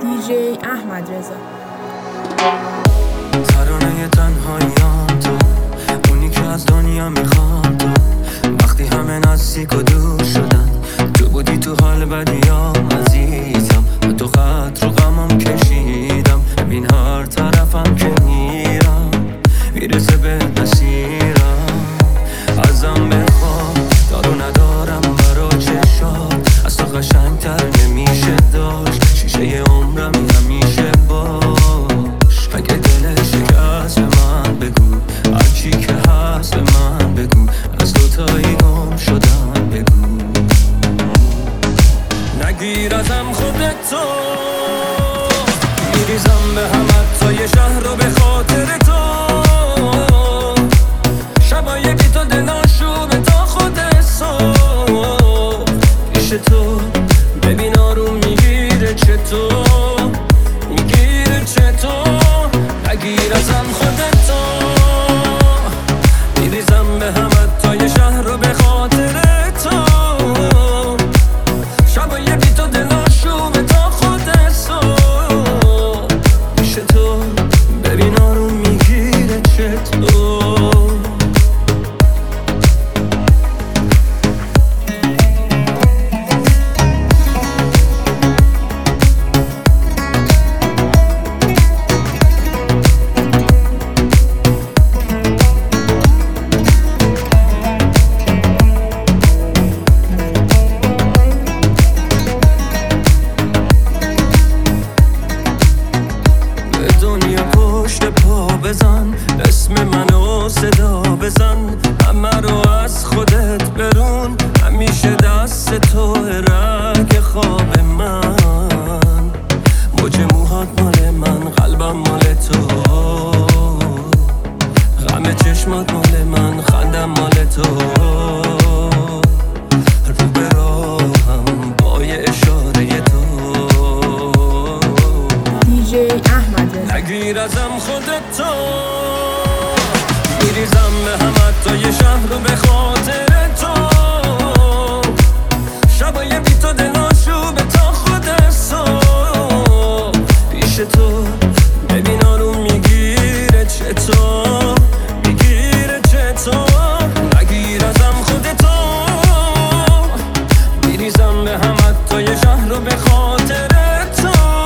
دیجی احمد رضا. ترانه تنهاییام تو، اونی که از دنیا میخوام تو. وقتی همه نزدیک و دور شدن، تو بودی تو حال بدیام عزیزم. و تو خط رو غمم کشیدم، ببین هر طرفم که میرم میرسه به مسیرم. ازم بخواه دارو ندارم برا چشات، از تو قشنگتر نمیشه داشت. شیشه عمرمی همیشه باش. اگه دل شکست به من بگو، هرچی که هست به من بگو. از دوتایی گم شدن بگو. نگیر ازم خودتو، میریزم به همت تا یه شهر رو به خاطر تو. شبای بی تو دلاشوبه تا خود صبح. پیش تو ببین آروم میگیره چطور، میگیره چطور. نگیر ازم خودتو، میریزم به همت تا یه شهر رو به خاطر تو. شبای بی تو دلاشوبه تا خود صبح. پیش تو ببین آروم میگیره چطور. دنیا پشت پا بزن، اسم منو صدا بزن. همه رو از خودت برون، همیشه دست تو رگ خواب من. موج موهات مال من، قلبم مال تو. غم چشمات مال من، خندم مال تو. رو به راهم با یه اشاره تو. دیجی احمد رضا. نگیر ازم خودتو، میریزم به همت تا یه شهر رو به خاطر تو. شبای بی تو دلاشوبه تا خود صبح. پیش تو ببین آروم میگیره چطور، میگیره چطور. نگیر ازم خودتو، میریزم به همت تا یه شهر رو به خاطر تو.